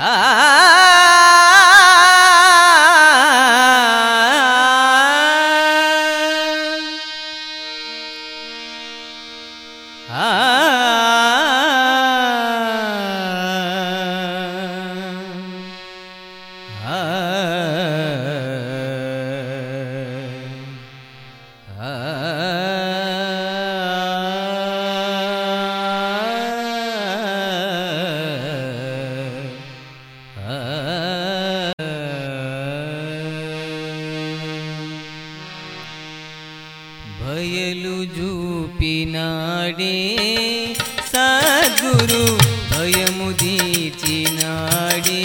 బయలు జూపినాడే సద్గురు భయము దీచినాడే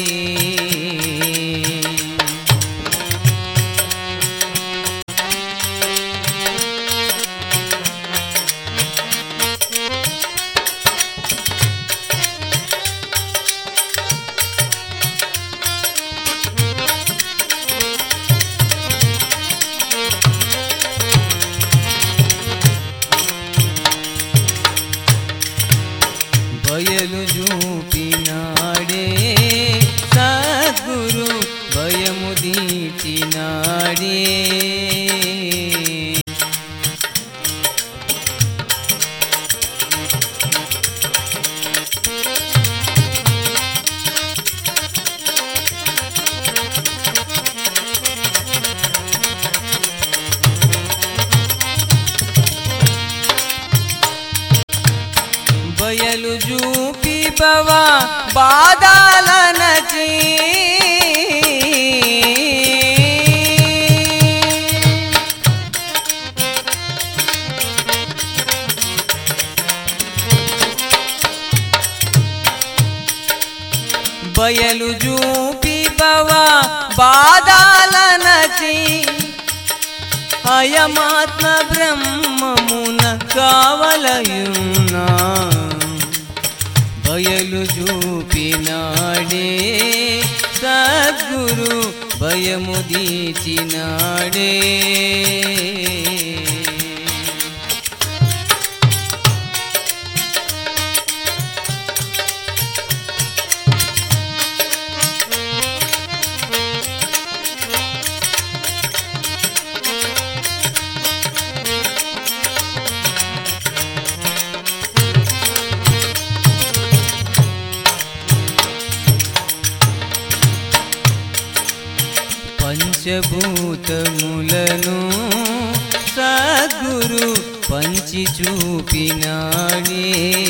బయలు జూపినాడే సద్గురు భయము దీచినాడే బయలు జూపి భవ బాధలనచి బయలు జూపి భవ బాధలనచి అయమాత్మ బ్రహ్మమున కావలయున్నా బయలు జూపినాడే సద్గురు భయము దీచినాడే పంచభూతములను సద్గురు పంచి చూపినాడే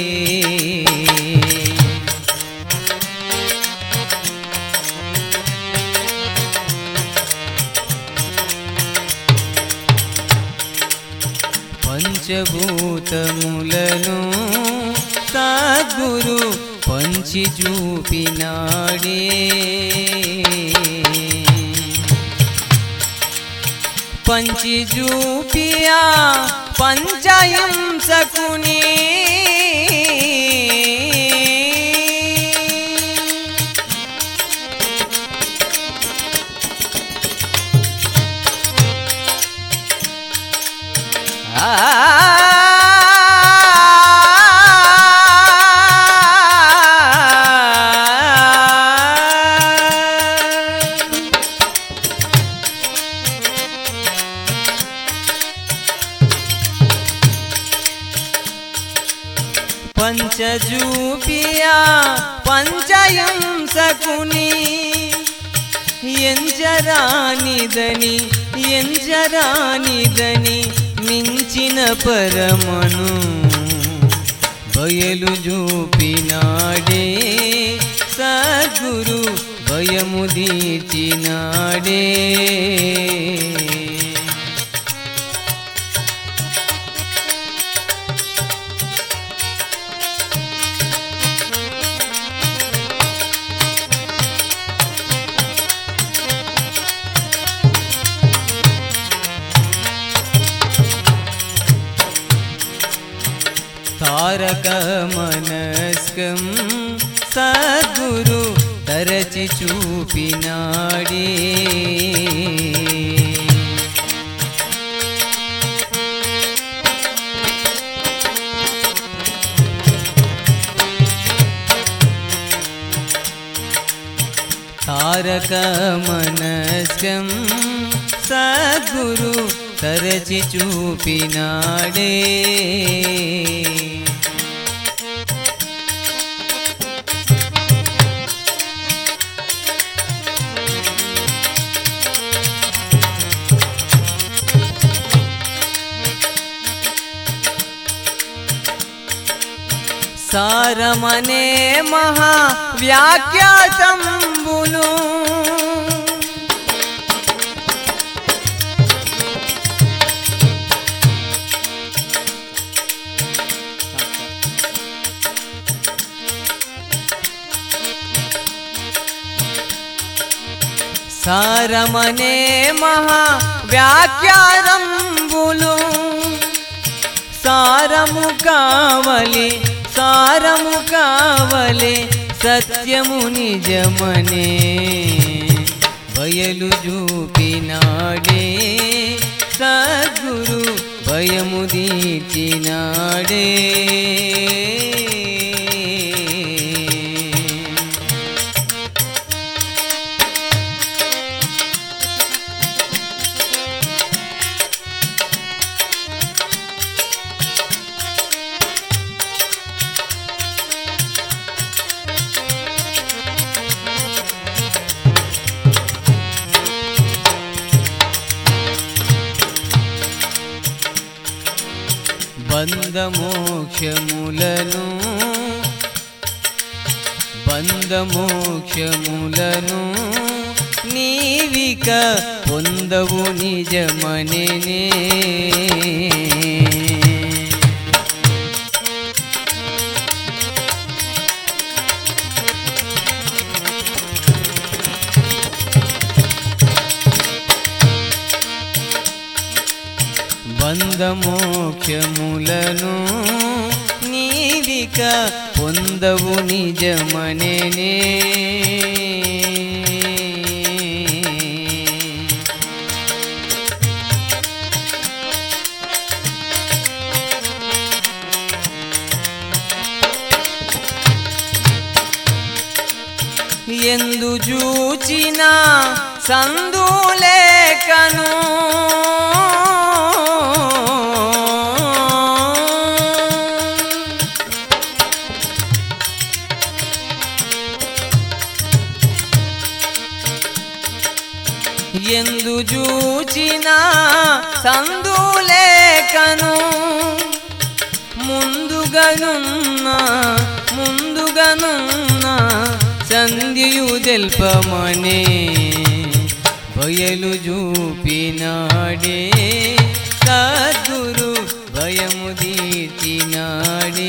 పంచభూతములను సద్గురు పంచి చూపినాడే పంచి జూపియా పంచహింసకుని పంచజూపియా పంచహింసకుని ఎంజరానిదని మించిన పరమను బయలు జూపినాడే సద్గురు భయము దీచినాడే తారక మనస్కం సద్గురు తరచి చూపినాడే తారకమనస్కం సద్గురు తరచి చూపినాడే. సారమనే మహా వ్యాఖ్యాతంబులు సారమనే మహా వ్యాఖ్యాతంబులు సారము కావలి సారము కావలే సత్యము నిజమనే బయలు చూపినాడే. సద్గురు భయము దీచినాడే. బంధమోక్షములను నీవిక పొందవు నిజమనేనే. బంధమోక్షములను నీవిక పొందవు నిజమనేనే. ఎందు చూచినా సందులేకను ఎందు చూచినా సందులేకను ముందుగనున్న సంధ్యయు తెల్పమనే బయలు చూపినాడే. సద్గురు భయము దీచినాడే.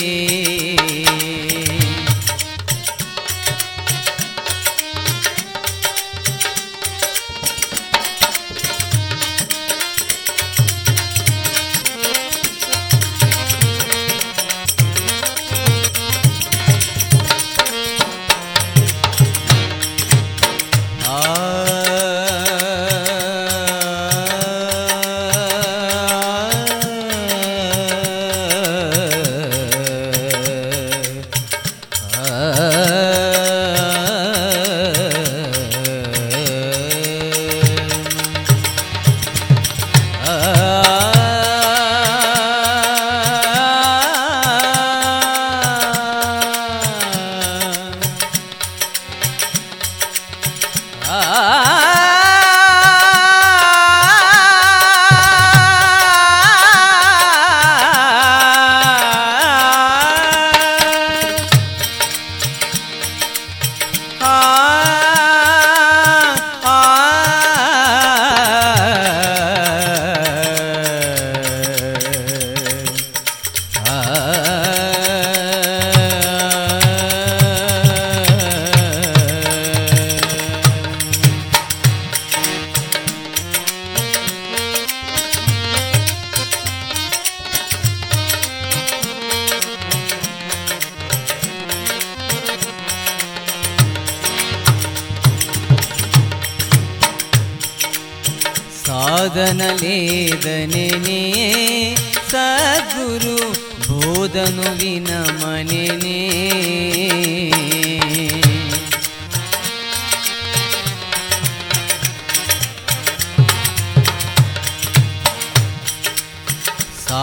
సాధన లేదనేనే సద్గురు బోధను వినమనేనే.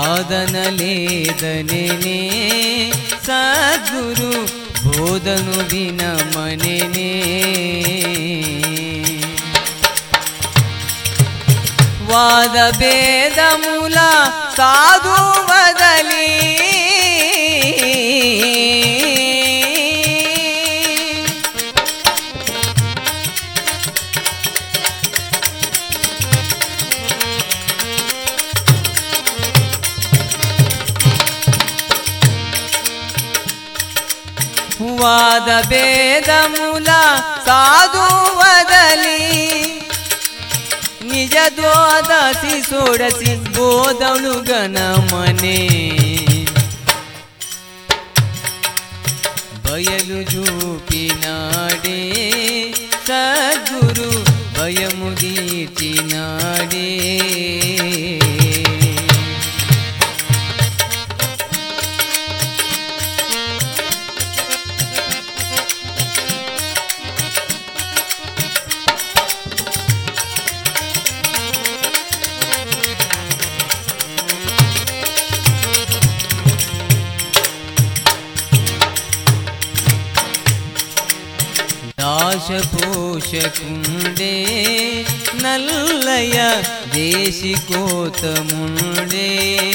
వాదన లేదనేనే సద్గురు బోధను వినమనేనే వాద భేదముల సాధు వదలి వాద భేదముల సాధు వదలి నిజ ద్వాదశి షోడశి బోధను గణమనే బయలు చూపినాడే సద్గురు భయము తీర్చినాడే దాశపోషకుండే నల్లయ దేశికోతముండే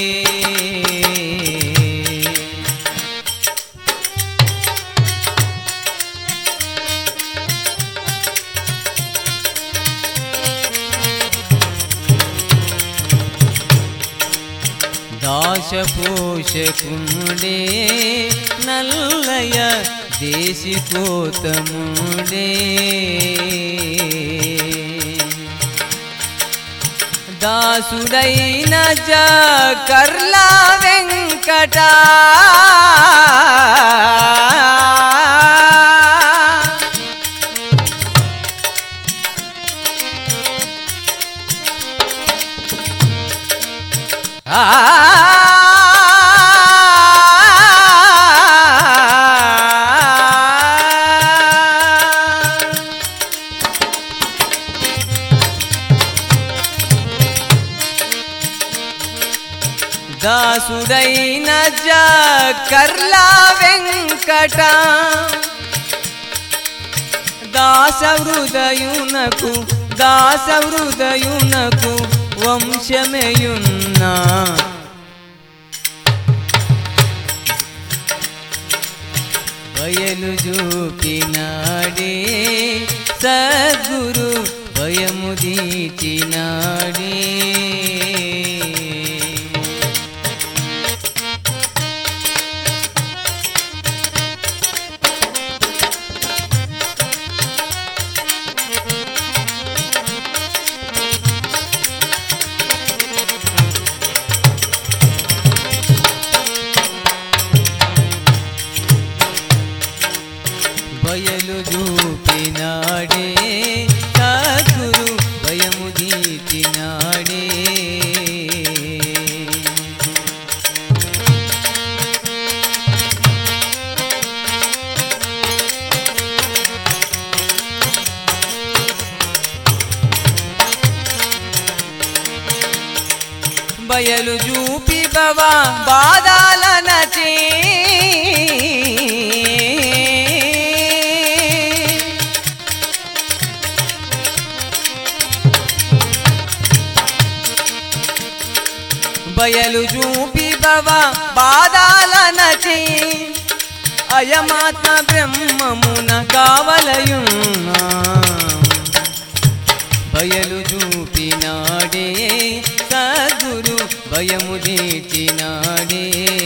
దాశపోషకుండే నల్లయ దేశికోతముండే దాసుడైన జకర్ల వెంకట దాసుడైన జకర్ల వెంకట దాసహృదయునకు వంశమేయున్నా బయలు చూపినాడే సద్గురు భయము తీర్చినాడే బయలు చూపినాడే సద్గురు భయము తీర్చినాడే బయలు చూపి భవ బాధల నచే బయలు చూపి భవ బాధల నచి అయమాత్మ బ్రహ్మమున కావలయున్నా బయలు చూపినాడే సద్గురు భయము తీర్చినాడే